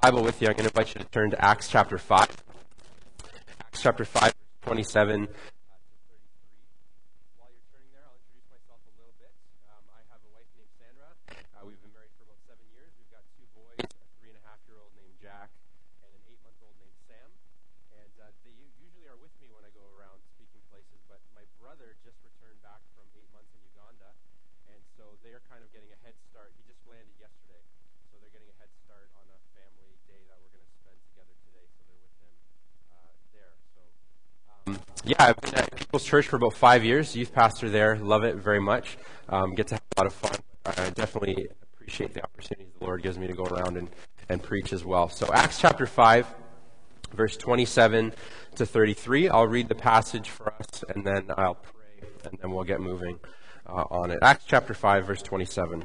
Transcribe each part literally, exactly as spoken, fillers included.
Bible with you, I'm going to invite you to turn to Acts chapter five. Acts chapter five, twenty-seven. While you're turning there, I'll introduce myself a little bit. Um, I have a wife named Sandra. Uh, we've been married for about seven years. We've got two boys, a three and a half year old named Jack, and an eight month old named Sam. And uh, they u- usually are with me when I go around speaking places, but my brother just returned back from eight months in Uganda, and so they're kind of getting a head start. He just landed yesterday. So they're getting a head start on a family day that we're going to spend together today. So they're with him uh, there. So um, yeah, I've been at People's Church for about five years. Youth pastor there, love it very much. Um, get to have a lot of fun. I definitely appreciate the opportunities the Lord gives me to go around and, and preach as well. So Acts chapter five, verse twenty-seven to thirty-three. I'll read the passage for us, and then I'll pray, and then we'll get moving uh, on it. Acts chapter five, verse twenty-seven.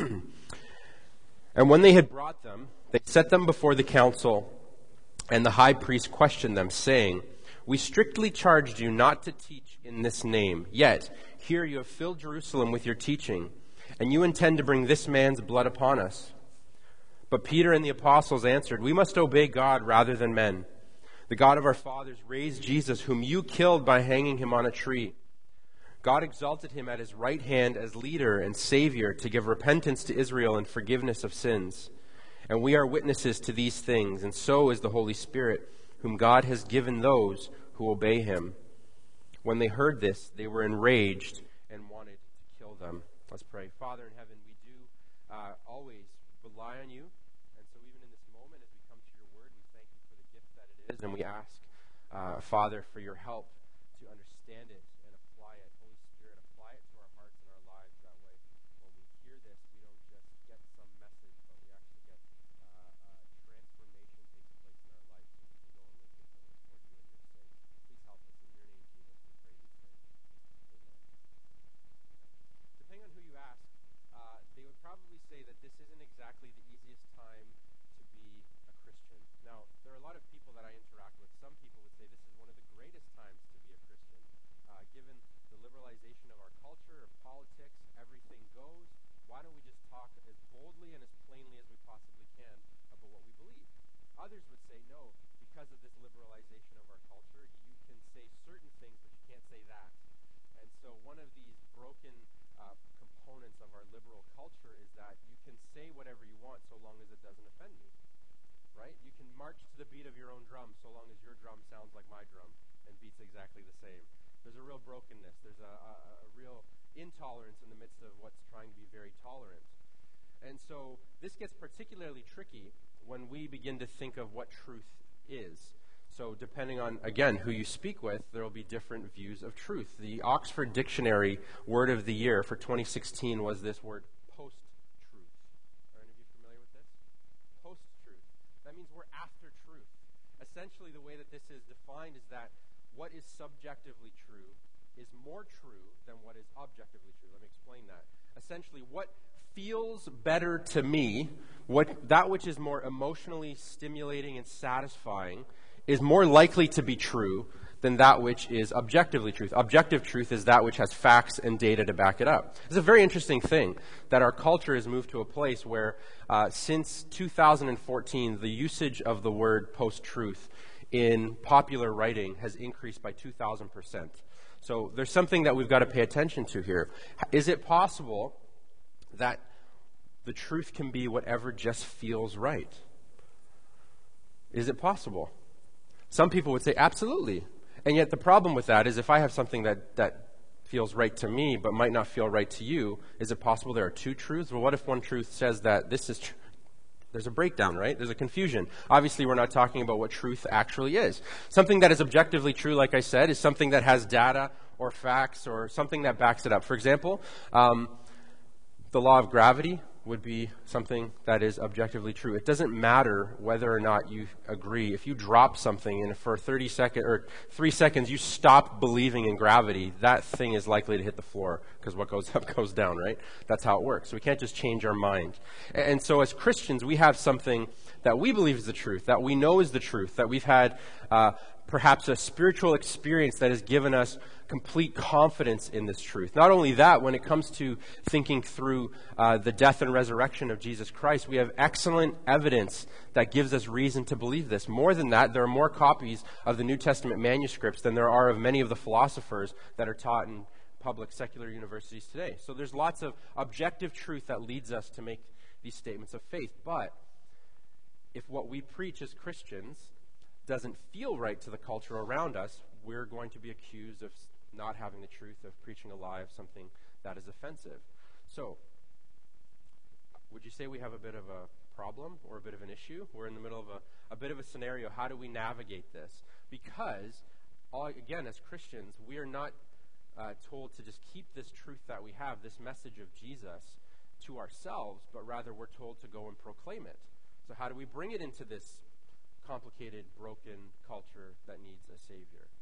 And when they had brought them, they set them before the council, and the high priest questioned them, saying, "We strictly charged you not to teach in this name. Yet here you have filled Jerusalem with your teaching, and you intend to bring this man's blood upon us." But Peter and the apostles answered, "We must obey God rather than men. The God of our fathers raised Jesus, whom you killed by hanging him on a tree. God exalted him at his right hand as leader and savior to give repentance to Israel and forgiveness of sins. And we are witnesses to these things, and so is the Holy Spirit, whom God has given those who obey him." When they heard this, they were enraged and wanted to kill them. Let's pray. Father in heaven, we do uh, always rely on you. And so even in this moment, as we come to your word, we thank you for the gift that it is. And we ask, uh, Father, for your help to understand it. Say that this isn't exactly the easiest time to be a Christian. Now, there are a lot of people that I interact with. Some people would say this is one of the greatest times to be a Christian. Uh, given the liberalization of our culture, of politics, everything goes. Why don't we just talk as boldly and as plainly as we possibly can about what we believe? Others would say, no, because of this liberalization of our culture, you can say certain things, but you can't say that. And so one of these broken uh, components of our liberal culture is that you can say whatever you want so long as it doesn't offend me, right? You can march to the beat of your own drum so long as your drum sounds like my drum and beats exactly the same. There's a real brokenness. There's a, a, a real intolerance in the midst of what's trying to be very tolerant. And so this gets particularly tricky when we begin to think of what truth is. So depending on, again, who you speak with, there will be different views of truth. The Oxford Dictionary word of the year for twenty sixteen was this word, post-truth. Are any of you familiar with this? Post-truth. That means we're after truth. Essentially, the way that this is defined is that what is subjectively true is more true than what is objectively true. Let me explain that. Essentially, what feels better to me, what that which is more emotionally stimulating and satisfying, is more likely to be true than that which is objectively truth. Objective truth is that which has facts and data to back it up. It's a very interesting thing that our culture has moved to a place where uh, since two thousand fourteen, the usage of the word post-truth in popular writing has increased by two thousand percent. So there's something that we've got to pay attention to here. Is it possible that the truth can be whatever just feels right? Is it possible? Some people would say, absolutely. And yet the problem with that is if I have something that, that feels right to me but might not feel right to you, is it possible there are two truths? Well, what if one truth says that this is true? There's a breakdown, right? There's a confusion. Obviously, we're not talking about what truth actually is. Something that is objectively true, like I said, is something that has data or facts or something that backs it up. For example, um, the law of gravity would be something that is objectively true. It doesn't matter whether or not you agree. If you drop something and for thirty seconds or three seconds you stop believing in gravity, that thing is likely to hit the floor because what goes up goes down, right? That's how it works. So we can't just change our mind. And so as Christians, we have something that we believe is the truth, that we know is the truth, that we've had uh, perhaps a spiritual experience that has given us complete confidence in this truth. Not only that, when it comes to thinking through uh, the death and resurrection of Jesus Christ, we have excellent evidence that gives us reason to believe this. More than that, there are more copies of the New Testament manuscripts than there are of many of the philosophers that are taught in public secular universities today. So there's lots of objective truth that leads us to make these statements of faith. But if what we preach as Christians doesn't feel right to the culture around us, we're going to be accused of not having the truth, of preaching a lie, of something that is offensive. So, would you say we have a bit of a problem or a bit of an issue? We're in the middle of a, a bit of a scenario. How do we navigate this? Because, all, again, as Christians, we are not uh, told to just keep this truth that we have, this message of Jesus, to ourselves, but rather we're told to go and proclaim it. So how do we bring it into this complicated, broken culture that needs a Savior?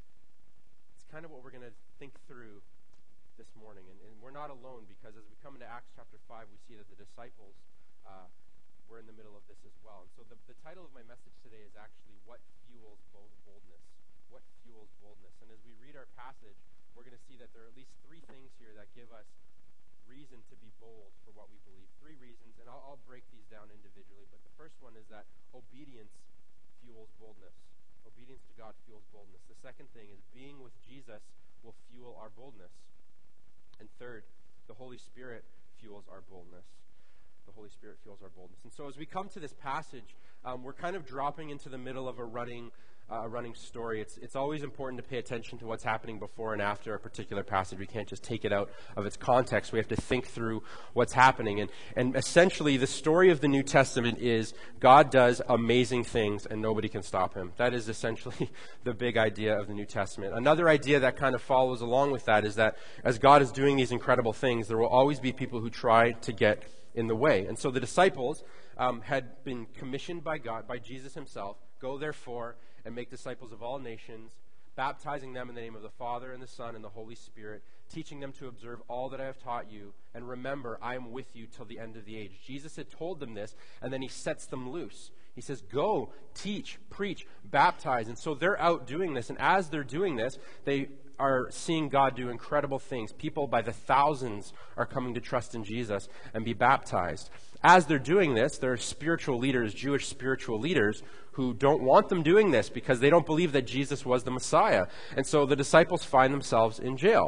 It's kind of what we're going to think through this morning. And, and we're not alone, because as we come into Acts chapter five, we see that the disciples uh, were in the middle of this as well. And so the, the title of my message today is actually, What Fuels Boldness? What Fuels Boldness? And as we read our passage, we're going to see that there are at least three things here that give us reason to be bold for what we believe. Three reasons, and I'll, I'll break these down individually. But the first one is that obedience fuels boldness. Obedience to God fuels boldness. The second thing is being with Jesus will fuel our boldness. And third, the Holy Spirit fuels our boldness. The Holy Spirit fuels our boldness. And so as we come to this passage, um, we're kind of dropping into the middle of a running uh, a running story. It's it's always important to pay attention to what's happening before and after a particular passage. We can't just take it out of its context. We have to think through what's happening. And, and essentially, the story of the New Testament is God does amazing things and nobody can stop him. That is essentially the big idea of the New Testament. Another idea that kind of follows along with that is that as God is doing these incredible things, there will always be people who try to get in the way. And so the disciples um, had been commissioned by God, by Jesus himself, go therefore and make disciples of all nations, baptizing them in the name of the Father and the Son and the Holy Spirit, teaching them to observe all that I have taught you, and remember, I am with you till the end of the age. Jesus had told them this, and then he sets them loose. He says, go, teach, preach, baptize. And so they're out doing this, and as they're doing this, they are seeing God do incredible things. People by the thousands are coming to trust in Jesus and be baptized. As they're doing this, there are spiritual leaders, Jewish spiritual leaders, who don't want them doing this because they don't believe that Jesus was the Messiah. And so the disciples find themselves in jail.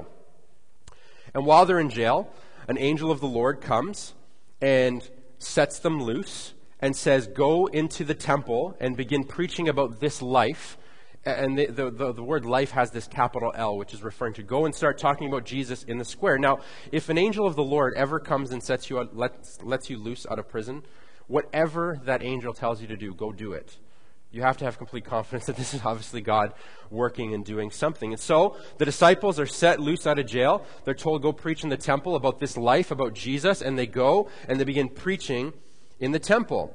And while they're in jail, an angel of the Lord comes and sets them loose and says, go into the temple and begin preaching about this life. And the, the, the, the word life has this capital L, which is referring to go and start talking about Jesus in the square. Now, if an angel of the Lord ever comes and sets you out, lets, lets you loose out of prison, whatever that angel tells you to do, go do it. You have to have complete confidence that this is obviously God working and doing something. And so the disciples are set loose out of jail. They're told, go preach in the temple about this life, about Jesus. And they go and they begin preaching in the temple.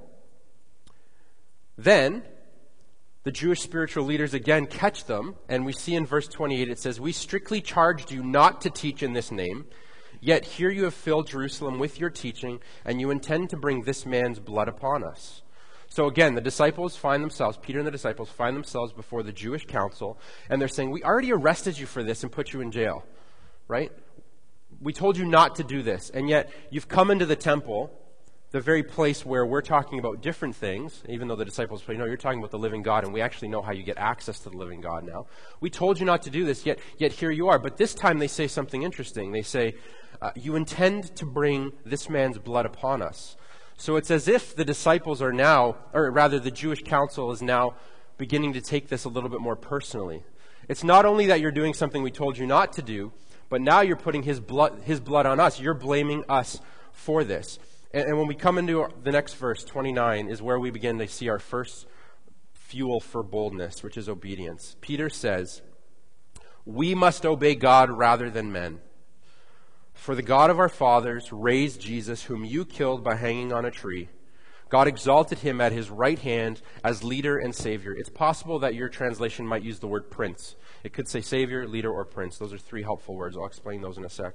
Then the Jewish spiritual leaders again catch them. And we see in verse twenty-eight, it says, we strictly charged you not to teach in this name. Yet here you have filled Jerusalem with your teaching, and you intend to bring this man's blood upon us. So again, the disciples find themselves, Peter and the disciples find themselves before the Jewish council, and they're saying, we already arrested you for this and put you in jail, right? We told you not to do this, and yet you've come into the temple, the very place where we're talking about different things, even though the disciples say, no, you're talking about the living God, and we actually know how you get access to the living God now. We told you not to do this, yet, yet here you are. But this time they say something interesting. They say, uh, you intend to bring this man's blood upon us. So it's as if the disciples are now, or rather the Jewish council is now beginning to take this a little bit more personally. It's not only that you're doing something we told you not to do, but now you're putting his blood, his blood on us. You're blaming us for this. And, and when we come into the next verse, twenty-nine, is where we begin to see our first fuel for boldness, which is obedience. Peter says, we must obey God rather than men. For the God of our fathers raised Jesus, whom you killed by hanging on a tree. God exalted him at his right hand as leader and savior. It's possible that your translation might use the word prince. It could say savior, leader, or prince. Those are three helpful words. I'll explain those in a sec.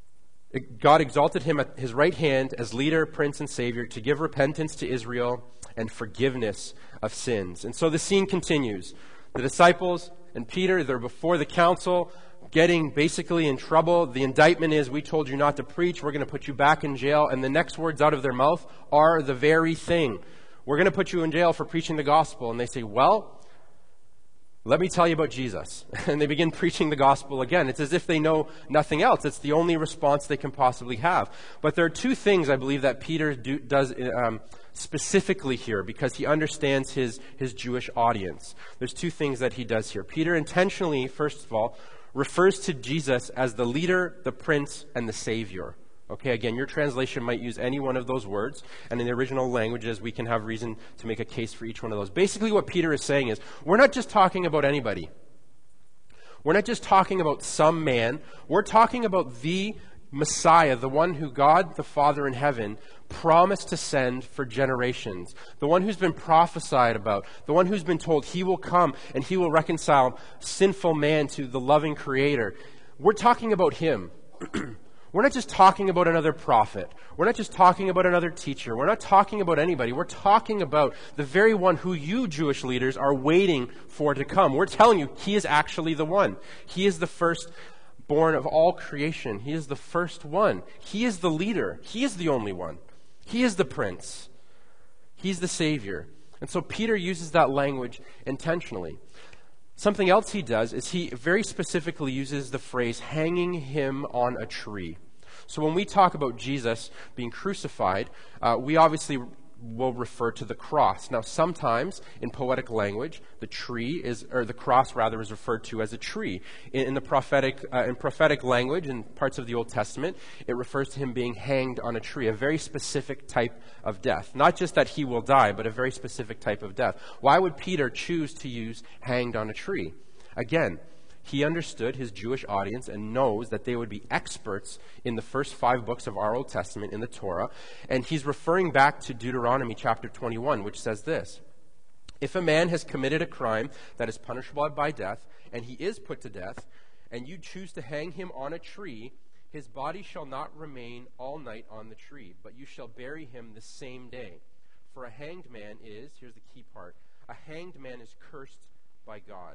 God exalted him at his right hand as leader, prince, and savior to give repentance to Israel and forgiveness of sins. And so the scene continues. The disciples and Peter, they're before the council, getting basically in trouble. The indictment is, we told you not to preach, we're going to put you back in jail. And the next words out of their mouth are the very thing. We're going to put you in jail for preaching the gospel. And they say, well, let me tell you about Jesus. And they begin preaching the gospel again. It's as if they know nothing else. It's the only response they can possibly have. But there are two things, I believe, that Peter do, does um, specifically here, because he understands his, his Jewish audience. There's two things that he does here. Peter intentionally, first of all, refers to Jesus as the leader, the prince, and the savior. Okay, again, your translation might use any one of those words, and in the original languages, we can have reason to make a case for each one of those. Basically, what Peter is saying is, we're not just talking about anybody. We're not just talking about some man. We're talking about the Messiah, the one who God, the Father in heaven, promised to send for generations. The one who's been prophesied about. The one who's been told he will come and he will reconcile sinful man to the loving Creator. We're talking about him. We're not just talking about another prophet. We're not just talking about another teacher. We're not talking about anybody. We're talking about the very one who you Jewish leaders are waiting for to come. We're telling you, he is actually the one. He is the firstborn of all creation. He is the first one. He is the leader. He is the only one. He is the prince. He's the savior. And so Peter uses that language intentionally. Something else he does is he very specifically uses the phrase hanging him on a tree. So when we talk about Jesus being crucified, uh, we obviously will refer to the cross. Now, sometimes in poetic language, the tree is, or the cross rather, is referred to as a tree. In, in the prophetic, uh, in prophetic language, in parts of the Old Testament, it refers to him being hanged on a tree, a very specific type of death. Not just that he will die, but a very specific type of death. Why would Peter choose to use hanged on a tree? Again, he understood his Jewish audience and knows that they would be experts in the first five books of our Old Testament in the Torah. And he's referring back to Deuteronomy chapter twenty-one, which says this: if a man has committed a crime that is punishable by death, and he is put to death, and you choose to hang him on a tree, his body shall not remain all night on the tree, but you shall bury him the same day. For a hanged man is, here's the key part, a hanged man is cursed by God.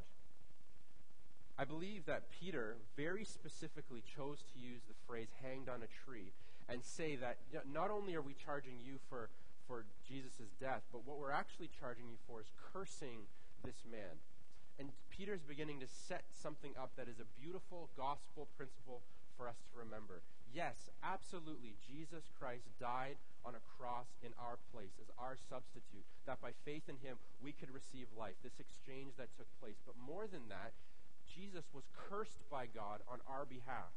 I believe that Peter very specifically chose to use the phrase hanged on a tree and say that not only are we charging you for, for Jesus' death, but what we're actually charging you for is cursing this man. And Peter's beginning to set something up that is a beautiful gospel principle for us to remember. Yes, absolutely, Jesus Christ died on a cross in our place as our substitute, that by faith in him we could receive life, this exchange that took place. But more than that, Jesus was cursed by God on our behalf.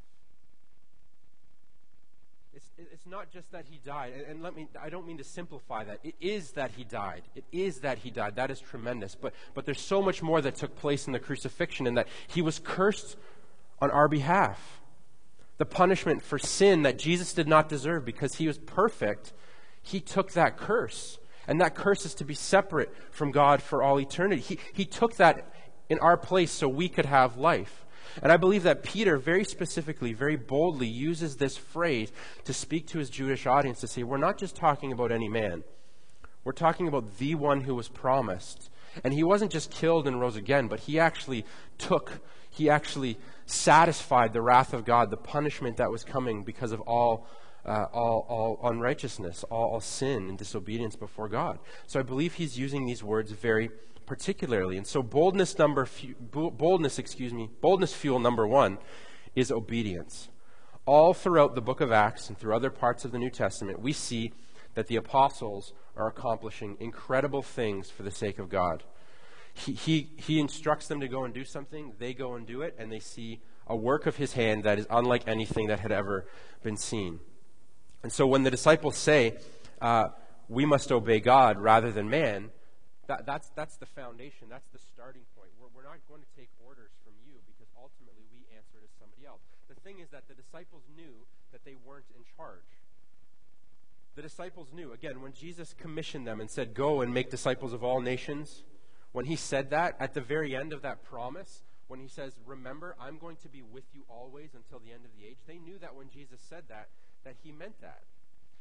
It's, it's not just that he died, and, and let me, I don't mean to simplify that. It is that he died. It is that he died. That is tremendous. But, but there's so much more that took place in the crucifixion, in that he was cursed on our behalf. The punishment for sin that Jesus did not deserve because he was perfect, he took that curse. And that curse is to be separate from God for all eternity. He, he took that in our place so we could have life. And I believe that Peter very specifically, very boldly uses this phrase to speak to his Jewish audience to say, we're not just talking about any man. We're talking about the one who was promised. And he wasn't just killed and rose again, but he actually took, he actually satisfied the wrath of God, the punishment that was coming because of all uh, all, all unrighteousness, all, all sin and disobedience before God. So I believe he's using these words very particularly. And so boldness number fu- boldness, excuse me, boldness fuel number one is obedience. All throughout the book of Acts and through other parts of the New Testament, we see that the apostles are accomplishing incredible things for the sake of God. He, he, he instructs them to go and do something, they go and do it, and they see a work of his hand that is unlike anything that had ever been seen. And so when the disciples say, uh, we must obey God rather than man, That, that's, that's the foundation. That's the starting point. We're, we're not going to take orders from you because ultimately we answer to somebody else. The thing is that the disciples knew that they weren't in charge. The disciples knew, again, when Jesus commissioned them and said, go and make disciples of all nations, when he said that, at the very end of that promise, when he says, remember, I'm going to be with you always until the end of the age, they knew that when Jesus said that, that he meant that.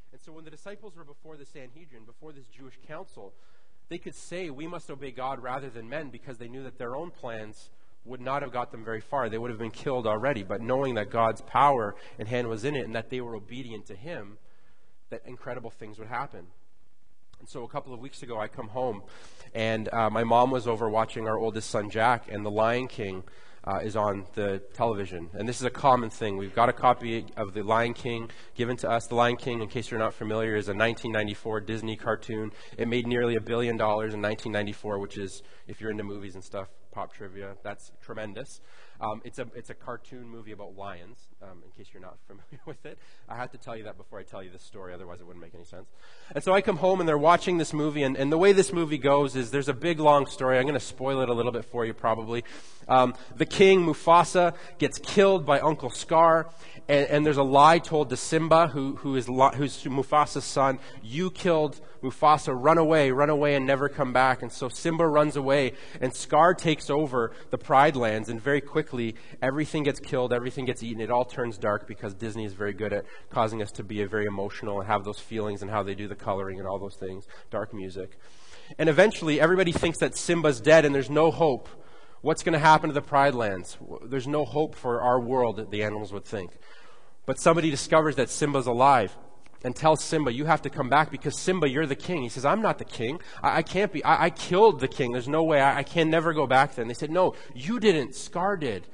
And so when the disciples were before the Sanhedrin, before this Jewish council, they could say, we must obey God rather than men, because they knew that their own plans would not have got them very far. They would have been killed already. But knowing that God's power and hand was in it and that they were obedient to him, that incredible things would happen. And so a couple of weeks ago, I come home, and uh, my mom was over watching our oldest son, Jack, and The Lion King uh, is on the television. And this is a common thing. We've got a copy of The Lion King given to us. The Lion King, in case you're not familiar, is a nineteen ninety-four Disney cartoon. It made nearly a billion dollars in nineteen ninety-four, which is, if you're into movies and stuff, pop trivia, that's tremendous. Um, it's a it's a cartoon movie about lions, um, in case you're not familiar with it. I have to tell you that before I tell you this story, otherwise it wouldn't make any sense. And so I come home and they're watching this movie, and, and the way this movie goes is there's a big long story. I'm going to spoil it a little bit for you probably. Um, the king, Mufasa, gets killed by Uncle Scar, and, and there's a lie told to Simba, who who is who's Mufasa's son. You killed Mufasa, run away, run away and never come back. And so Simba runs away, and Scar takes over the Pride Lands, and very quickly everything gets killed, everything gets eaten. It all turns dark because Disney is very good at causing us to be very emotional and have those feelings and how they do the coloring and all those things, dark music. And eventually everybody thinks that Simba's dead and there's no hope. What's going to happen to the Pride Lands? There's no hope for our world, the animals would think. But somebody discovers that Simba's alive and tells Simba, you have to come back because Simba, you're the king. He says, I'm not the king. I, I can't be. I, I killed the king. There's no way. I, I can never go back there. And they said, no, you didn't. Scar did.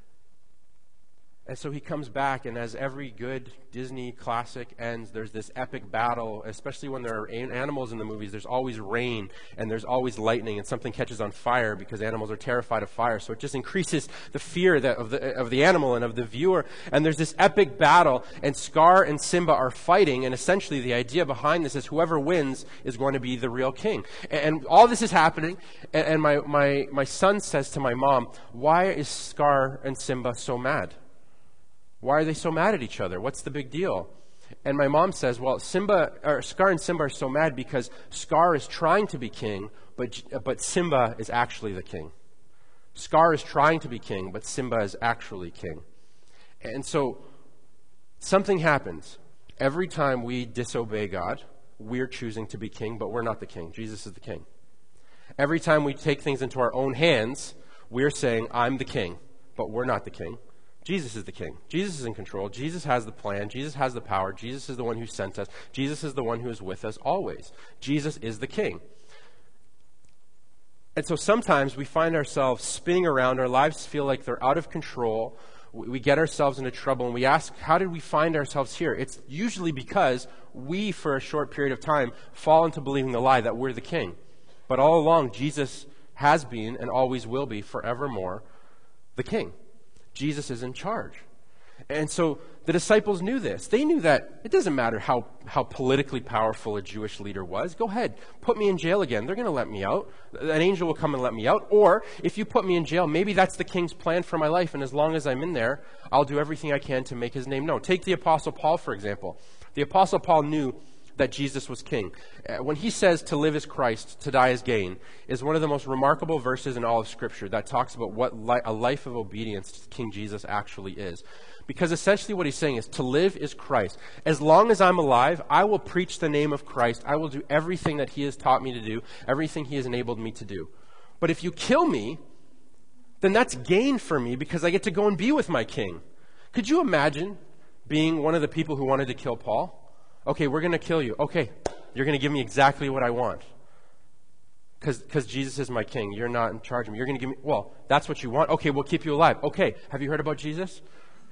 And so he comes back, and as every good Disney classic ends, there's this epic battle, especially when there are an- animals in the movies. There's always rain, and there's always lightning, and something catches on fire because animals are terrified of fire. So it just increases the fear that of the of the animal and of the viewer. And there's this epic battle, and Scar and Simba are fighting, and essentially the idea behind this is whoever wins is going to be the real king. And, and all this is happening, and, and my, my, my son says to my mom, why is Scar and Simba so mad? Why are they so mad at each other? What's the big deal? And my mom says, well, Simba or Scar and Simba are so mad because Scar is trying to be king, but but Simba is actually the king. Scar is trying to be king, but Simba is actually king. And so something happens. Every time we disobey God, we're choosing to be king, but we're not the king. Jesus is the king. Every time we take things into our own hands, we're saying, I'm the king, but we're not the king. Jesus is the king. Jesus is in control. Jesus has the plan. Jesus has the power. Jesus is the one who sent us. Jesus is the one who is with us always. Jesus is the king. And so sometimes we find ourselves spinning around. Our lives feel like they're out of control. We get ourselves into trouble, and we ask, how did we find ourselves here? It's usually because we, for a short period of time, fall into believing the lie that we're the king. But all along, Jesus has been and always will be forevermore the king. Jesus is in charge. And so the disciples knew this. They knew that it doesn't matter how, how politically powerful a Jewish leader was. Go ahead, put me in jail again. They're going to let me out. An angel will come and let me out. Or if you put me in jail, maybe that's the king's plan for my life. And as long as I'm in there, I'll do everything I can to make his name known. Take the Apostle Paul, for example. The Apostle Paul knew that Jesus was king. Uh, when he says to live is Christ, to die is gain, is one of the most remarkable verses in all of Scripture that talks about what li- a life of obedience to King Jesus actually is. Because essentially what he's saying is to live is Christ. As long as I'm alive, I will preach the name of Christ. I will do everything that he has taught me to do, everything he has enabled me to do. But if you kill me, then that's gain for me because I get to go and be with my king. Could you imagine being one of the people who wanted to kill Paul? Okay, we're going to kill you. Okay, you're going to give me exactly what I want. Because Jesus is my king. You're not in charge of me. You're going to give me, well, that's what you want? Okay, we'll keep you alive. Okay, have you heard about Jesus?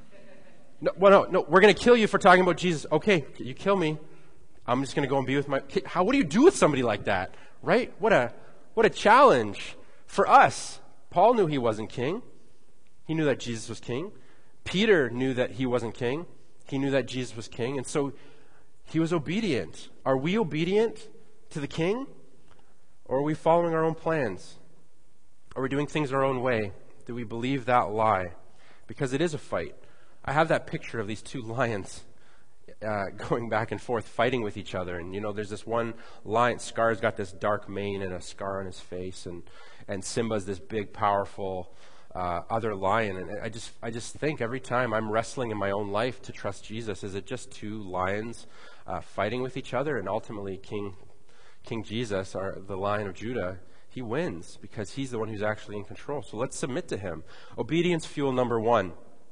No, well, no, no, we're going to kill you for talking about Jesus. Okay, you kill me. I'm just going to go and be with my, how, what do you do with somebody like that? Right? What a, what a challenge for us. Paul knew he wasn't king. He knew that Jesus was king. Peter knew that he wasn't king. He knew that Jesus was king. And so he was obedient. Are we obedient to the king? Or are we following our own plans? Are we doing things our own way? Do we believe that lie? Because it is a fight. I have that picture of these two lions uh, going back and forth, fighting with each other. And, you know, there's this one lion. Scar's got this dark mane and a scar on his face. And, and Simba's this big, powerful uh, other lion. And I just, I just think every time I'm wrestling in my own life to trust Jesus, is it just two lions uh, fighting with each other? And ultimately, King King Jesus, our, the Lion of Judah, he wins because he's the one who's actually in control. So let's submit to him. Obedience fuel number one.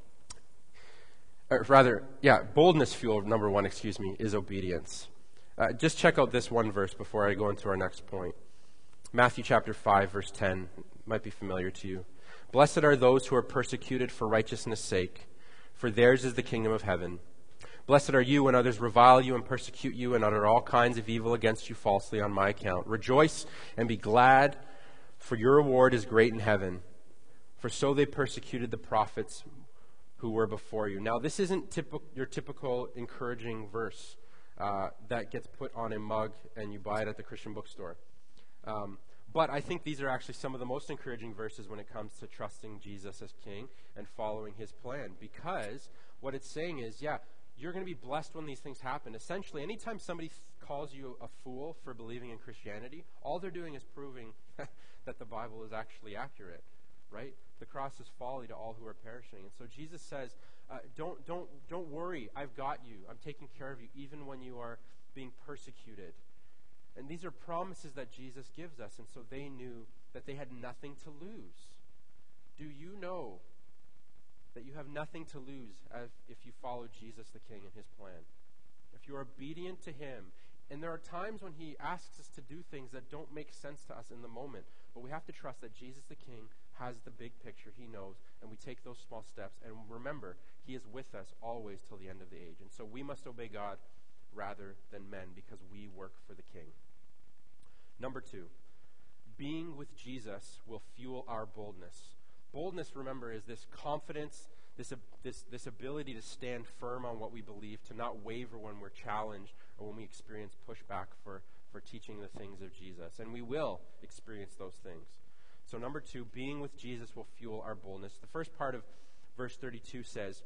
Or rather, yeah, boldness fuel number one, excuse me, is obedience. Uh, just check out this one verse before I go into our next point. Matthew chapter five, verse ten, might be familiar to you. Blessed are those who are persecuted for righteousness' sake, for theirs is the kingdom of heaven. Blessed are you when others revile you and persecute you and utter all kinds of evil against you falsely on my account. Rejoice and be glad, for your reward is great in heaven. For so they persecuted the prophets who were before you. Now, this isn't typical, your typical encouraging verse uh, that gets put on a mug and you buy it at the Christian bookstore. Um, but I think these are actually some of the most encouraging verses when it comes to trusting Jesus as King and following his plan. Because what it's saying is, yeah, you're going to be blessed when these things happen. Essentially, anytime somebody th- calls you a fool for believing in Christianity, all they're doing is proving that the Bible is actually accurate, right? The cross is folly to all who are perishing. And so Jesus says, uh, don't, don't, don't worry, I've got you. I'm taking care of you even when you are being persecuted. And these are promises that Jesus gives us, and so they knew that they had nothing to lose. Do you know that you have nothing to lose as if you follow Jesus the King and his plan? If you're obedient to him, and there are times when he asks us to do things that don't make sense to us in the moment, but we have to trust that Jesus the King has the big picture. He knows, and we take those small steps. And remember, he is with us always till the end of the age. And so we must obey God rather than men because we work for the King. Number two, being with Jesus will fuel our boldness. Boldness, remember, is this confidence, this, this, this ability to stand firm on what we believe, to not waver when we're challenged or when we experience pushback for, for teaching the things of Jesus. And we will experience those things. So number two, being with Jesus will fuel our boldness. The first part of verse thirty-two says,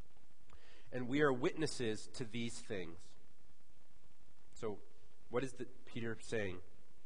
and we are witnesses to these things. So what is the, Peter saying?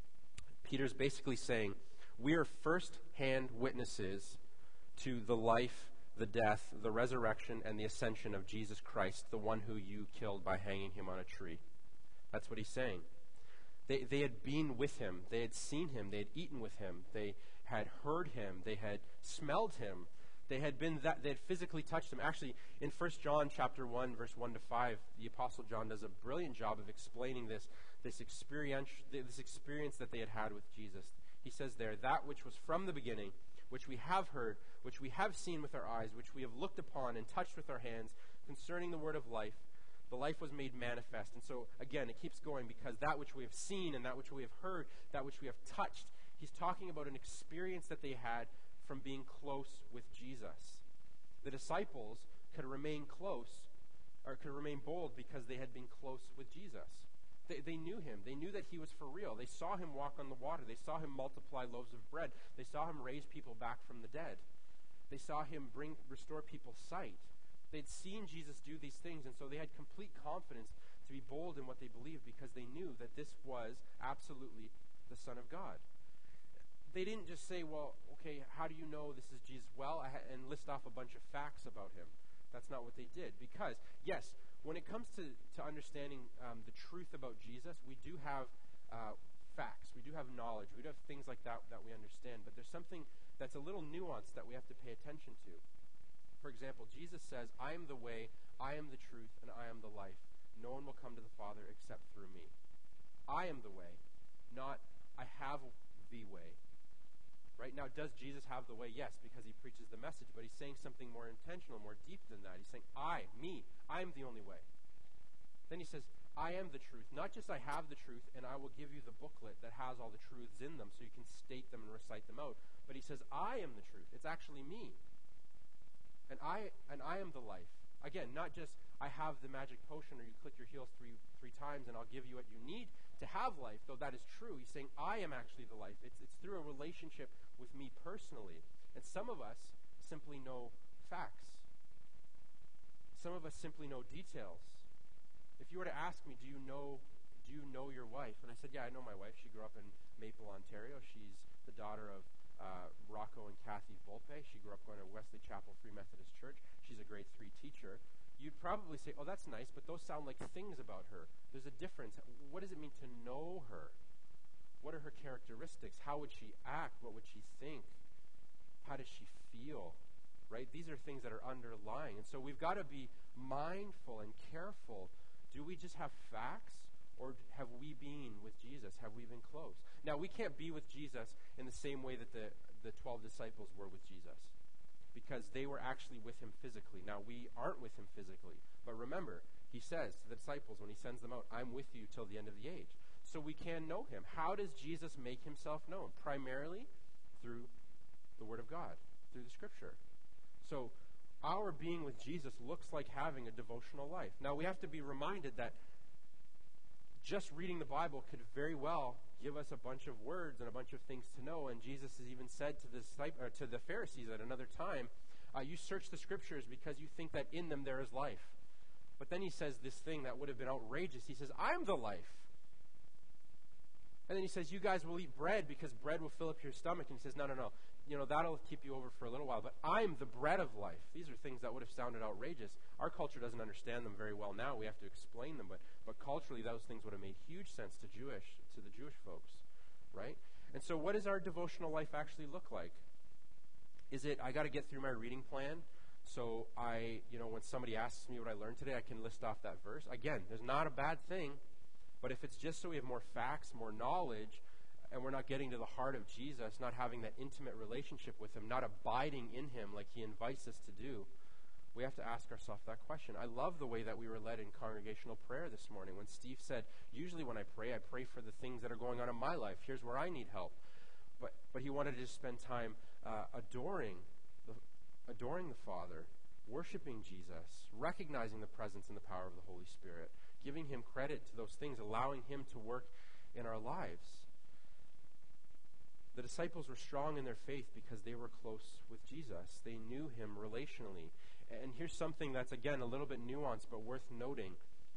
Peter's basically saying, we are first-hand witnesses to the life, the death, the resurrection, and the ascension of Jesus Christ, the one who you killed by hanging him on a tree. That's what he's saying. They, they had been with him. They had seen him. They had eaten with him. They had heard him. They had smelled him. They had been that. They had physically touched him. Actually, in First John chapter one, verse one to five, the Apostle John does a brilliant job of explaining this, this experience, this experience that they had had with Jesus. He says there, that which was from the beginning, which we have heard, which we have seen with our eyes, which we have looked upon and touched with our hands, concerning the word of life. The life was made manifest. And so, again, it keeps going because that which we have seen and that which we have heard, that which we have touched, he's talking about an experience that they had from being close with Jesus. The disciples could remain close, or could remain bold because they had been close with Jesus. They, they knew him. They knew that he was for real. They saw him walk on the water. They saw him multiply loaves of bread. They saw him raise people back from the dead. They saw him bring restore people's sight. They'd seen Jesus do these things, and so they had complete confidence to be bold in what they believed because they knew that this was absolutely the Son of God. They didn't just say, well, okay, how do you know this is Jesus? Well, I ha- and list off a bunch of facts about him. That's not what they did. Because, yes, when it comes to, to understanding um, the truth about Jesus, we do have uh, facts. We do have knowledge. We do have things like that that we understand. But there's something that's a little nuanced that we have to pay attention to. For example, Jesus says, I am the way, I am the truth, and I am the life. No one will come to the Father except through me. I am the way, not I have the way. Right now, does Jesus have the way? Yes, because he preaches the message, but he's saying something more intentional, more deep than that. He's saying, I, me, I am the only way. Then he says, I am the truth. Not just I have the truth, and I will give you the booklet that has all the truths in them so you can state them and recite them out. But he says, I am the truth. It's actually me. And I and I am the life. Again, not just I have the magic potion or you click your heels three three times and I'll give you what you need to have life, though that is true. He's saying I am actually the life. It's it's through a relationship with me personally. And some of us simply know facts. Some of us simply know details. If you were to ask me, do you know do you know your wife? And I said, yeah, I know my wife. She grew up in Maple, Ontario. She's the daughter of uh, Rocco and Kathy Volpe. She grew up going to Wesley Chapel Free Methodist Church. She's a grade three teacher. You'd probably say, oh, that's nice, but those sound like things about her. There's a difference. What does it mean to know her? What are her characteristics? How would she act? What would she think? How does she feel? Right? These are things that are underlying. And so we've got to be mindful and careful. Do we just have facts, or have we been with Jesus? Have we been close? Now, we can't be with Jesus in the same way that the, the twelve disciples were with Jesus, because they were actually with him physically. Now, we aren't with him physically. But remember, he says to the disciples when he sends them out, I'm with you till the end of the age. So we can know him. How does Jesus make himself known? Primarily through the Word of God, through the Scripture. So our being with Jesus looks like having a devotional life. Now, we have to be reminded that just reading the Bible could very well give us a bunch of words and a bunch of things to know. And Jesus has even said to the, or to the Pharisees at another time, uh, you search the Scriptures because you think that in them there is life. But then he says this thing that would have been outrageous. He says, I'm the life. And then he says, you guys will eat bread because bread will fill up your stomach. And he says, no, no, no. You know, that'll keep you over for a little while. But I'm the bread of life. These are things that would have sounded outrageous. Our culture doesn't understand them very well now. We have to explain them. But, but culturally, those things would have made huge sense to Jewish, to the Jewish folks, right? And so what does our devotional life actually look like? Is it, I got to get through my reading plan, so I, you know, when somebody asks me what I learned today, I can list off that verse. Again, there's not a bad thing. But if it's just so we have more facts, more knowledge, and we're not getting to the heart of Jesus, not having that intimate relationship with him, not abiding in him like he invites us to do, we have to ask ourselves that question. I love the way that we were led in congregational prayer this morning when Steve said, usually when I pray, I pray for the things that are going on in my life. Here's where I need help. But but he wanted to just spend time uh, adoring, the, adoring the Father, worshiping Jesus, recognizing the presence and the power of the Holy Spirit, giving him credit to those things, allowing him to work in our lives. The disciples were strong in their faith because they were close with Jesus. They knew him relationally. And here's something that's, again, a little bit nuanced, but worth noting.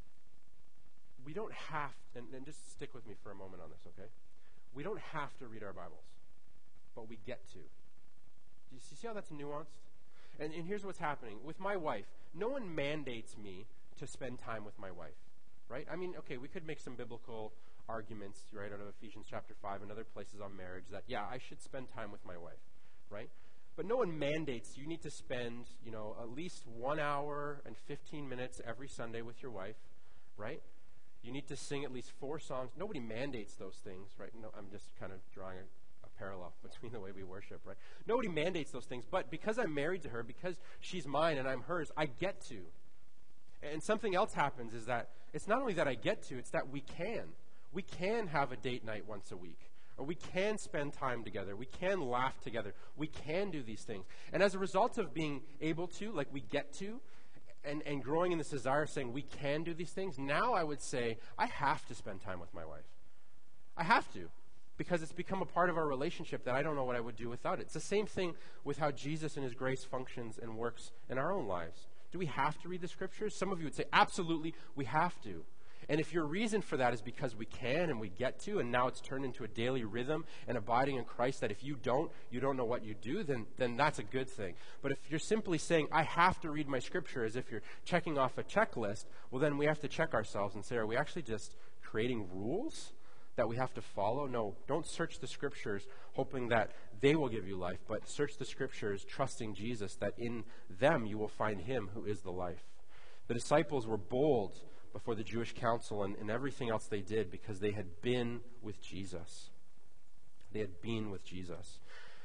We don't have, and, and just stick with me for a moment on this, okay? We don't have to read our Bibles, but we get to. Do you see how that's nuanced? And, and here's what's happening. With my wife, no one mandates me to spend time with my wife. Right? I mean, okay, we could make some biblical arguments, right, out of Ephesians chapter five and other places on marriage that, yeah, I should spend time with my wife, right? But no one mandates you need to spend, you know, at least one hour and fifteen minutes every Sunday with your wife, right? You need to sing at least four songs. Nobody mandates those things, right? No, I'm just kind of drawing a, a parallel between the way we worship, right? Nobody mandates those things, but because I'm married to her, because she's mine and I'm hers, I get to. And something else happens is that it's not only that I get to, it's that we can. We can have a date night once a week. Or we can spend time together. We can laugh together. We can do these things. And as a result of being able to, like we get to, and, and growing in this desire saying we can do these things, now I would say I have to spend time with my wife. I have to. Because it's become a part of our relationship that I don't know what I would do without it. It's the same thing with how Jesus and his grace functions and works in our own lives. Do we have to read the Scriptures? Some of you would say, absolutely, we have to. And if your reason for that is because we can and we get to, and now it's turned into a daily rhythm and abiding in Christ, that if you don't, you don't know what you do, then, then that's a good thing. But if you're simply saying, I have to read my Scripture as if you're checking off a checklist, well, then we have to check ourselves and say, are we actually just creating rules that we have to follow? No, don't search the Scriptures hoping that they will give you life, but search the Scriptures trusting Jesus, that in them you will find him who is the life. The disciples were bold before the Jewish council and, and everything else they did because they had been with Jesus. They had been with Jesus.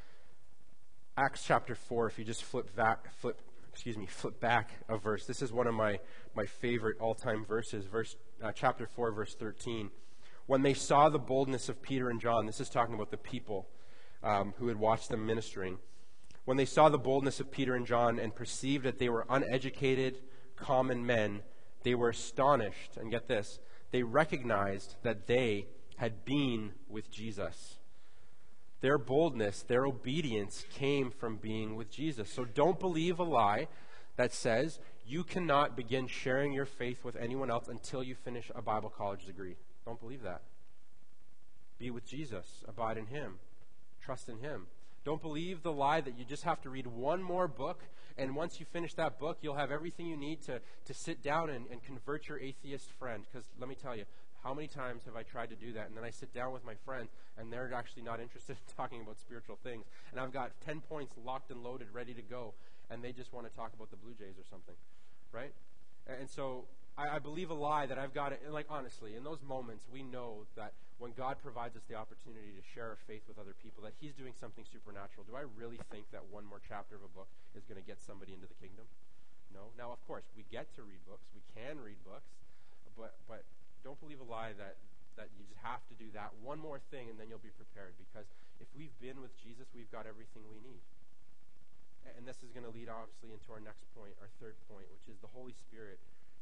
Acts chapter four, if you just flip back, flip, excuse me, flip back a verse. This is one of my, my favorite all-time verses, verse uh, chapter four, verse thirteen. When they saw the boldness of Peter and John, this is talking about the people um, who had watched them ministering. When they saw the boldness of Peter and John and perceived that they were uneducated, common men, they were astonished. And get this, they recognized that they had been with Jesus. Their boldness, their obedience came from being with Jesus. So don't believe a lie that says you cannot begin sharing your faith with anyone else until you finish a Bible college degree. Don't believe that. Be with Jesus. Abide in him. Trust in him. Don't believe the lie that you just have to read one more book, and once you finish that book, you'll have everything you need to, to sit down and, and convert your atheist friend. Because let me tell you, how many times have I tried to do that, and then I sit down with my friends, and they're actually not interested in talking about spiritual things. And I've got ten points locked and loaded, ready to go, and they just want to talk about the Blue Jays or something, right? And so I, I believe a lie that I've got it, like honestly, in those moments, we know that when God provides us the opportunity to share our faith with other people, that he's doing something supernatural. Do I really think that one more chapter of a book is going to get somebody into the kingdom? No. Now, of course, we get to read books. We can read books. But but don't believe a lie that, that you just have to do that one more thing and then you'll be prepared. Because if we've been with Jesus, we've got everything we need. And this is going to lead, obviously, into our next point, our third point, which is the Holy Spirit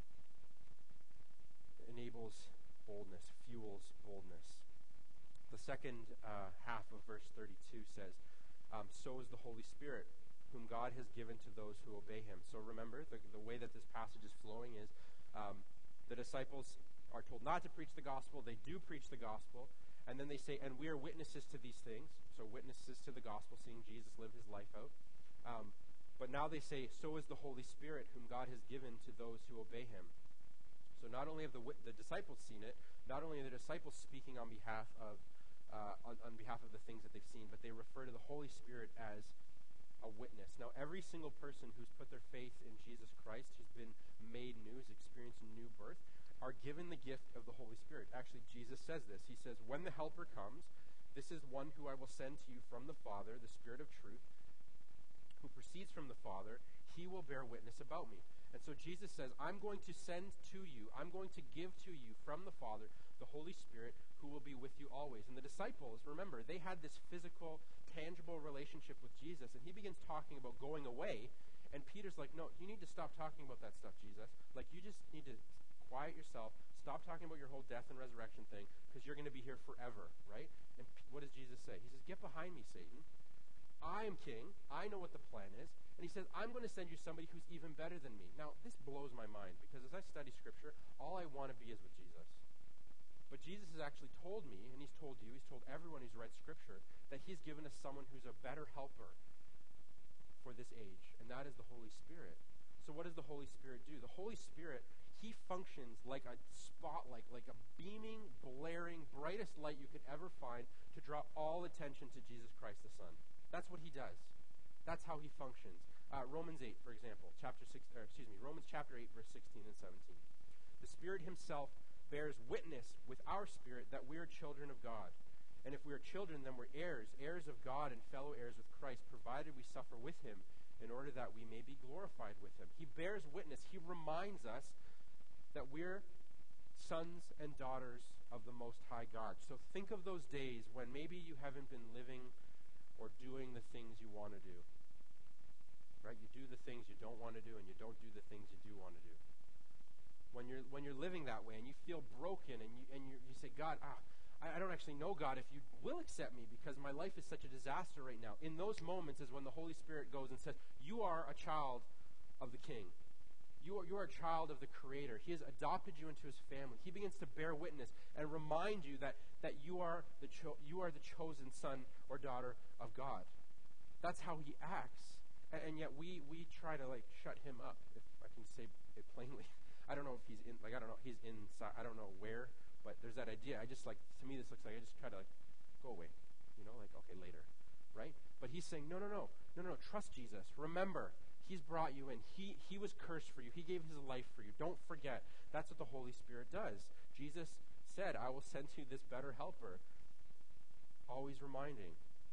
enables boldness, fuels boldness. The second uh, half of verse thirty-two says, um, so is the Holy Spirit, whom God has given to those who obey him. So remember, the, the way that this passage is flowing is um, the disciples are told not to preach the gospel. They do preach the gospel. And then they say, and we are witnesses to these things. So witnesses to the gospel, seeing Jesus live his life out. Um, but now they say, so is the Holy Spirit, whom God has given to those who obey him. So not only have the the disciples seen it, not only are the disciples speaking on behalf of uh, on, on behalf of the things that they've seen, but they refer to the Holy Spirit as a witness. Now, every single person who's put their faith in Jesus Christ, who's been made new, who's experienced a new birth, are given the gift of the Holy Spirit. Actually, Jesus says this. He says, when the Helper comes, this is one who I will send to you from the Father, the Spirit of truth, who proceeds from the Father. He will bear witness about me. And so Jesus says, I'm going to send to you, I'm going to give to you from the Father the Holy Spirit who will be with you always. And the disciples, remember, they had this physical, tangible relationship with Jesus. And he begins talking about going away. And Peter's like, no, you need to stop talking about that stuff, Jesus. Like, you just need to quiet yourself. Stop talking about your whole death and resurrection thing, because you're going to be here forever, right? And P- what does Jesus say? He says, get behind me, Satan. I am king. I know what the plan is. And he says, I'm going to send you somebody who's even better than me. Now, this blows my mind, because as I study Scripture, all I want to be is with Jesus. But Jesus has actually told me, and he's told you, he's told everyone who's read Scripture, that he's given us someone who's a better helper for this age, and that is the Holy Spirit. So what does the Holy Spirit do? The Holy Spirit, he functions like a spotlight, like a beaming, blaring, brightest light you could ever find to draw all attention to Jesus Christ the Son. That's what he does. That's how he functions. Uh, Romans eight, for example, chapter six, or excuse me, Romans chapter eight, verse sixteen and seventeen. The Spirit himself bears witness with our spirit that we are children of God. And if we are children, then we're heirs, heirs of God and fellow heirs with Christ, provided we suffer with him in order that we may be glorified with him. He bears witness. He reminds us that we're sons and daughters of the Most High God. So think of those days when maybe you haven't been living or doing the things you want to do. Right? You do the things you don't want to do, and you don't do the things you do want to do. When you're when you're living that way and you feel broken and you and you, you say, God, ah, I, I don't actually know, God, if you will accept me because my life is such a disaster right now. In those moments is when the Holy Spirit goes and says, you are a child of the King. You are, you are a child of the Creator. He has adopted you into his family. He begins to bear witness and remind you that, that you are the cho- you are the chosen son or daughter of God. That's how he acts. And, and yet we, we try to like shut him up, if I can say it plainly. I don't know if he's in, like, I don't know, he's inside, I don't know where, but there's that idea. I just like, to me this looks like I just try to like, go away. You know, like, okay, later. Right? But he's saying, no, no, no, no, no, trust Jesus. Remember, he's brought you in. He he was cursed for you. He gave his life for you. Don't forget. That's what the Holy Spirit does. Jesus said, I will send you this better helper. Always reminding.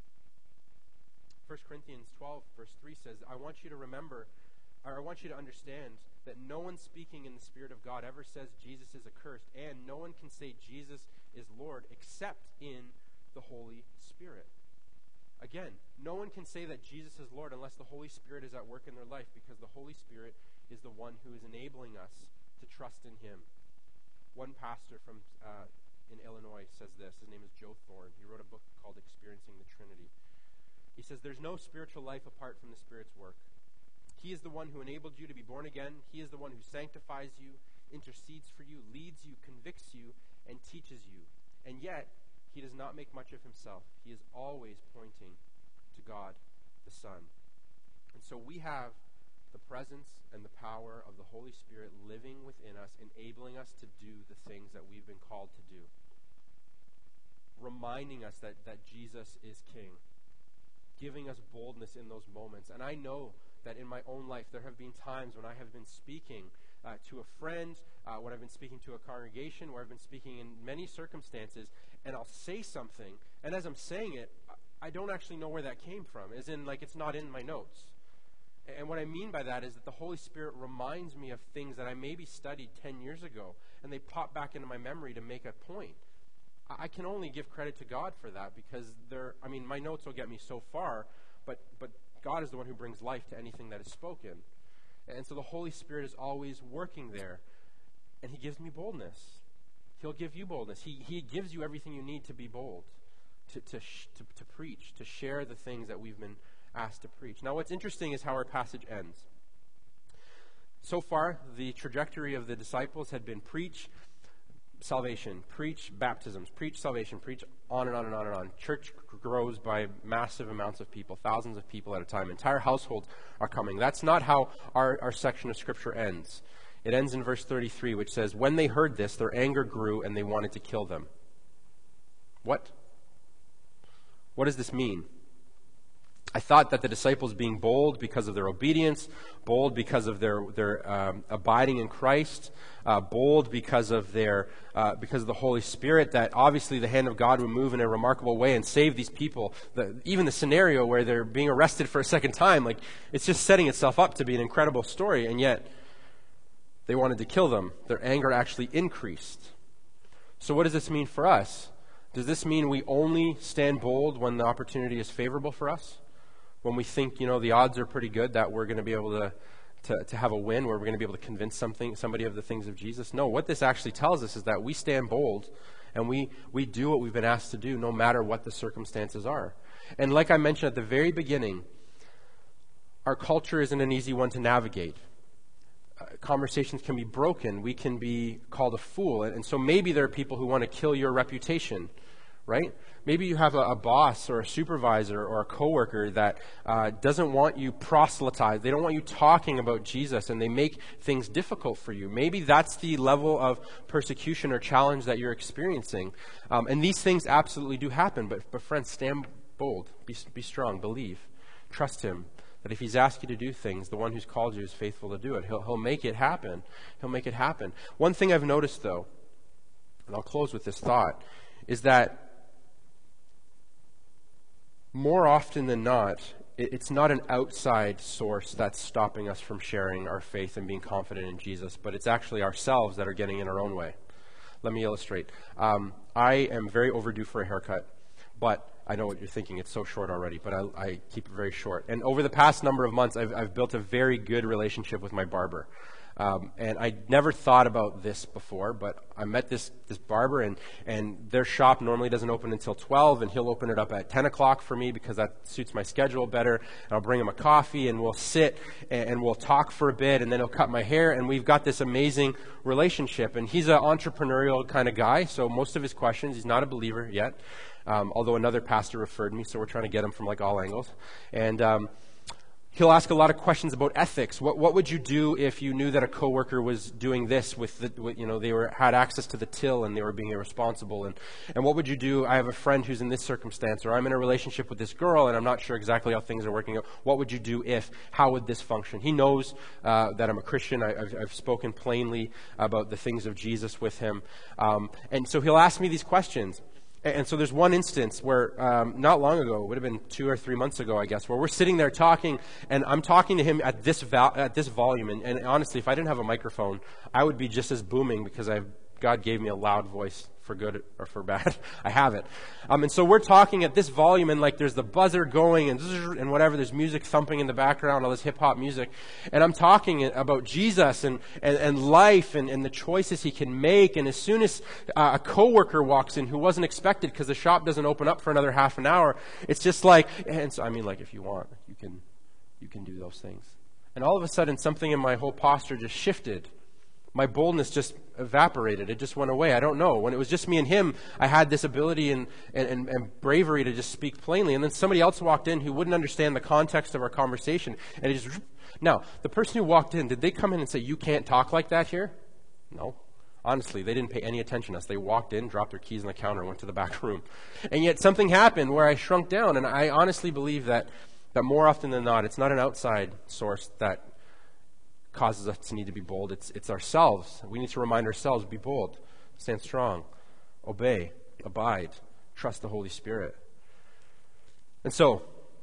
First Corinthians twelve, verse three says, I want you to remember, or I want you to understand that no one speaking in the Spirit of God ever says Jesus is accursed, and no one can say Jesus is Lord except in the Holy Spirit. Again, no one can say that Jesus is Lord unless the Holy Spirit is at work in their life, because the Holy Spirit is the one who is enabling us to trust in him. One pastor from uh, in Illinois says this. His name is Joe Thorne. He wrote a book called Experiencing the Trinity. He says, there's no spiritual life apart from the Spirit's work. He is the one who enabled you to be born again. He is the one who sanctifies you, intercedes for you, leads you, convicts you, and teaches you. And yet, he does not make much of himself. He is always pointing to God the Son. And so we have the presence and the power of the Holy Spirit living within us, enabling us to do the things that we've been called to do, reminding us that, that Jesus is King, giving us boldness in those moments. And I know that in my own life there have been times when I have been speaking uh, to a friend, uh, when I've been speaking to a congregation, where I've been speaking in many circumstances, and I'll say something, and as I'm saying it, I don't actually know where that came from, as in, like, it's not in my notes. And what I mean by that is that the Holy Spirit reminds me of things that I maybe studied ten years ago, and they pop back into my memory to make a point. I can only give credit to God for that, because they're, I mean, my notes will get me so far, but, but God is the one who brings life to anything that is spoken. And so the Holy Spirit is always working there, and he gives me boldness. He'll give you boldness. He, he gives you everything you need to be bold, to, to, sh- to, to preach, to share the things that we've been asked to preach. Now, what's interesting is how our passage ends. So far, the trajectory of the disciples had been preach, salvation, preach, baptisms, preach, salvation, preach, on and on and on and on. Church grows by massive amounts of people, thousands of people at a time. Entire households are coming. That's not how our, our section of Scripture ends. It ends in verse thirty-three, which says, when they heard this, their anger grew and they wanted to kill them. What? What does this mean? I thought that the disciples being bold because of their obedience, bold because of their their um, abiding in Christ, uh, bold because of their uh, because of the Holy Spirit, that obviously the hand of God would move in a remarkable way and save these people. The, even the scenario where they're being arrested for a second time, like, it's just setting itself up to be an incredible story, and yet they wanted to kill them. Their anger actually increased. So what does this mean for us? Does this mean we only stand bold when the opportunity is favorable for us? When we think, you know, the odds are pretty good that we're going to be able to, to, to have a win, where we're going to be able to convince something, somebody of the things of Jesus? No, what this actually tells us is that we stand bold and we, we do what we've been asked to do no matter what the circumstances are. And like I mentioned at the very beginning, our culture isn't an easy one to navigate. Uh, conversations can be broken. We can be called a fool. And, and so maybe there are people who want to kill your reputation, right? Maybe you have a, a boss or a supervisor or a coworker that uh, doesn't want you proselytized. They don't want you talking about Jesus, and they make things difficult for you. Maybe that's the level of persecution or challenge that you're experiencing. Um, and these things absolutely do happen. But, but friends, stand bold. Be, be strong. Believe. Trust him. That if he's asked you to do things, the one who's called you is faithful to do it. He'll, he'll make it happen. He'll make it happen. One thing I've noticed, though, and I'll close with this thought, is that more often than not, it's not an outside source that's stopping us from sharing our faith and being confident in Jesus, but it's actually ourselves that are getting in our own way. Let me illustrate. Um, I am very overdue for a haircut, but I know what you're thinking. It's so short already, but I, I keep it very short. And over the past number of months, I've, I've built a very good relationship with my barber. Um, and I never thought about this before, but I met this this barber, and, and their shop normally doesn't open until twelve, and he'll open it up at ten o'clock for me because that suits my schedule better. And I'll bring him a coffee, and we'll sit, and, and we'll talk for a bit, and then he'll cut my hair, and we've got this amazing relationship. And he's an entrepreneurial kind of guy, so most of his questions, he's not a believer yet, um, although another pastor referred me, so we're trying to get him from like all angles. And um he'll ask a lot of questions about ethics. What what would you do if you knew that a coworker was doing this with the, with, you know, they were had access to the till and they were being irresponsible? And, and what would you do? I have a friend who's in this circumstance, or I'm in a relationship with this girl and I'm not sure exactly how things are working out. What would you do if? How would this function? He knows uh, that I'm a Christian. I, I've, I've spoken plainly about the things of Jesus with him. Um, and so he'll ask me these questions. And so there's one instance where um, not long ago, it would have been two or three months ago, I guess, where we're sitting there talking, and I'm talking to him at this val- at this volume. And, and honestly, if I didn't have a microphone, I would be just as booming because I've, God gave me a loud voice, for good or for bad. I have it. Um, and so we're talking at this volume, and like there's the buzzer going and and whatever. There's music thumping in the background, all this hip hop music. And I'm talking about Jesus and, and, and life and, and the choices he can make. And as soon as uh, a coworker walks in who wasn't expected because the shop doesn't open up for another half an hour, it's just like, and so I mean, like if you want, you can, you can do those things. And all of a sudden, something in my whole posture just shifted. My boldness just evaporated. It just went away. I don't know. When it was just me and him, I had this ability and, and, and bravery to just speak plainly. And then somebody else walked in who wouldn't understand the context of our conversation. And it just... Now, the person who walked in, did they come in and say, you can't talk like that here? No. Honestly, they didn't pay any attention to us. They walked in, dropped their keys on the counter, and went to the back room. And yet something happened where I shrunk down. And I honestly believe that, that more often than not, it's not an outside source that causes us to need to be bold. It's it's ourselves. We need to remind ourselves, be bold, stand strong, obey, abide, trust the Holy Spirit. And so,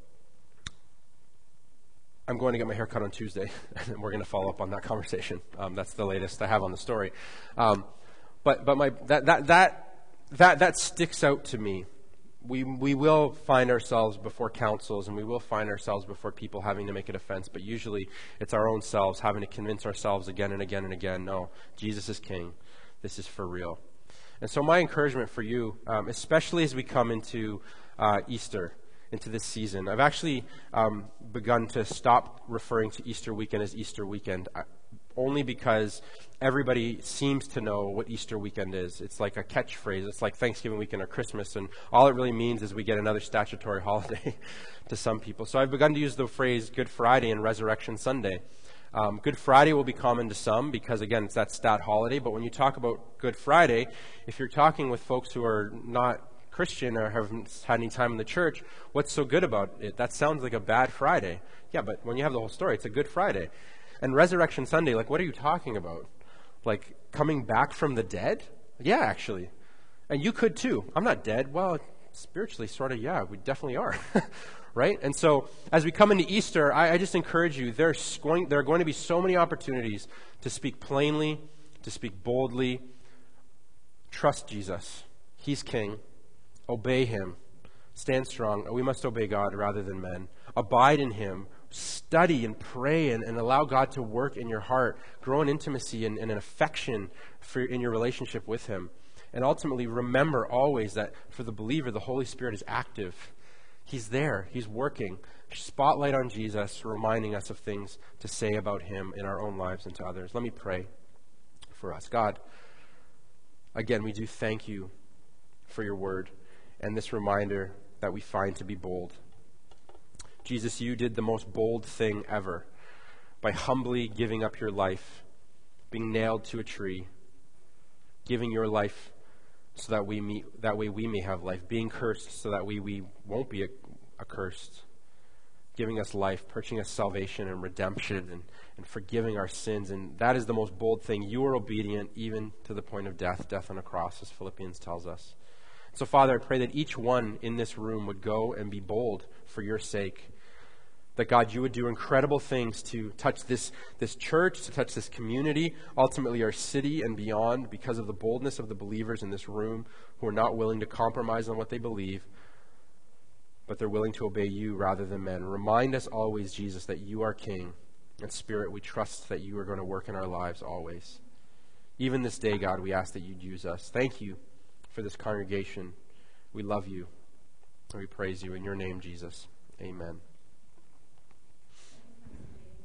I'm going to get my hair cut on Tuesday, and we're going to follow up on that conversation. Um, that's the latest I have on the story. Um, but but my that that that that that sticks out to me. We we will find ourselves before councils, and we will find ourselves before people having to make a defense, but usually it's our own selves having to convince ourselves again and again and again, no, Jesus is King. This is for real. And so my encouragement for you, um, especially as we come into uh, Easter, into this season, I've actually um, begun to stop referring to Easter weekend as Easter weekend, uh, only because everybody seems to know what Easter weekend is. It's like a catchphrase. It's like Thanksgiving weekend or Christmas, and all it really means is we get another statutory holiday to some people. So I've begun to use the phrase Good Friday and Resurrection Sunday. Um, Good Friday will be common to some because, again, it's that stat holiday. But when you talk about Good Friday, if you're talking with folks who are not Christian or haven't had any time in the church, what's so good about it? That sounds like a bad Friday. Yeah, but when you have the whole story, it's a Good Friday. And Resurrection Sunday, like, what are you talking about? Like, coming back from the dead? Yeah, actually. And you could too. I'm not dead. Well, spiritually, sort of, yeah, we definitely are. Right? And so, as we come into Easter, I, I just encourage you, there's going, there are going to be so many opportunities to speak plainly, to speak boldly. Trust Jesus. He's King. Obey Him. Stand strong. We must obey God rather than men. Abide in Him. Study and pray and, and allow God to work in your heart. Grow in intimacy and, and an affection for, in your relationship with Him. And ultimately, remember always that for the believer, the Holy Spirit is active. He's there. He's working. Spotlight on Jesus, reminding us of things to say about Him in our own lives and to others. Let me pray for us. God, again, we do thank You for Your word and this reminder that we find to be bold. Jesus, You did the most bold thing ever by humbly giving up Your life, being nailed to a tree, giving Your life so that we meet, that way we may have life, being cursed so that we, we won't be accursed, giving us life, purchasing us salvation and redemption and, and forgiving our sins. And that is the most bold thing. You are obedient even to the point of death, death on a cross, as Philippians tells us. So, Father, I pray that each one in this room would go and be bold for Your sake. That, God, You would do incredible things to touch this, this church, to touch this community, ultimately our city and beyond, because of the boldness of the believers in this room who are not willing to compromise on what they believe, but they're willing to obey You rather than men. Remind us always, Jesus, that You are King. And Spirit, we trust that You are going to work in our lives always. Even this day, God, we ask that You'd use us. Thank You for this congregation. We love You, and we praise You in Your name, Jesus. Amen.